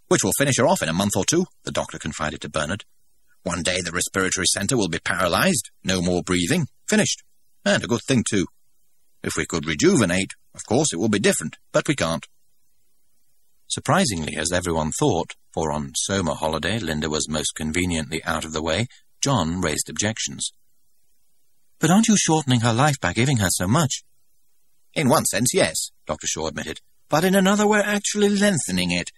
which will finish her off in a month or two, the doctor confided to Bernard. One day the respiratory centre will be paralysed, no more breathing, finished. And a good thing too. If we could rejuvenate, of course it will be different, but we can't. Surprisingly, as everyone thought, for on Soma holiday Linda was most conveniently out of the way, John raised objections. "But aren't you shortening her life by giving her so much?" "In one sense, yes," Dr. Shaw admitted. "But in another, we're actually lengthening it."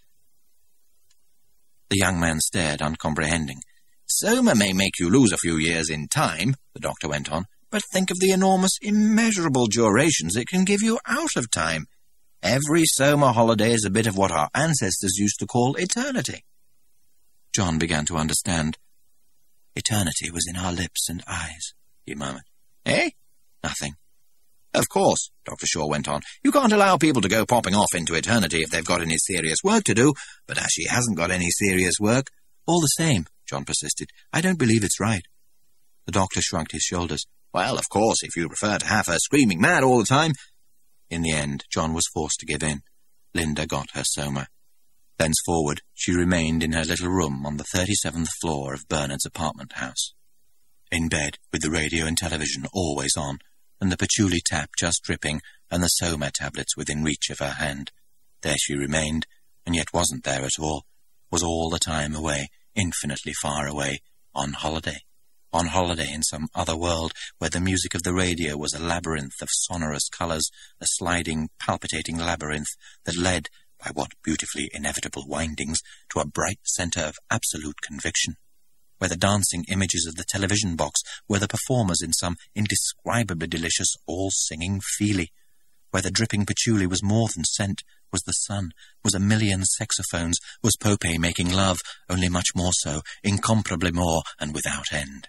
The young man stared, uncomprehending. "Soma may make you lose a few years in time," the doctor went on, "but think of the enormous, immeasurable durations it can give you out of time. Every Soma holiday is a bit of what our ancestors used to call eternity." John began to understand. "Eternity was in our lips and eyes," he murmured. "Eh?" "Nothing." "Of course," Dr. Shaw went on, "you can't allow people to go popping off into eternity if they've got any serious work to do, but as she hasn't got any serious work—" "All the same," John persisted, "I don't believe it's right." The doctor shrugged his shoulders. "Well, of course, if you prefer to have her screaming mad all the time—" In the end, John was forced to give in. Linda got her Soma. Thenceforward, she remained in her little room on the 37th floor of Bernard's apartment house. In bed, with the radio and television always on, and the patchouli tap just dripping, and the Soma tablets within reach of her hand. There she remained, and yet wasn't there at all, was all the time away, infinitely far away, on holiday in some other world, where the music of the radio was a labyrinth of sonorous colours, a sliding, palpitating labyrinth that led, by what beautifully inevitable windings, to a bright centre of absolute conviction, where the dancing images of the television box were the performers in some indescribably delicious, all-singing feelie, where the dripping patchouli was more than scent, was the sun, was a million saxophones, was Popé making love, only much more so, incomparably more, and without end.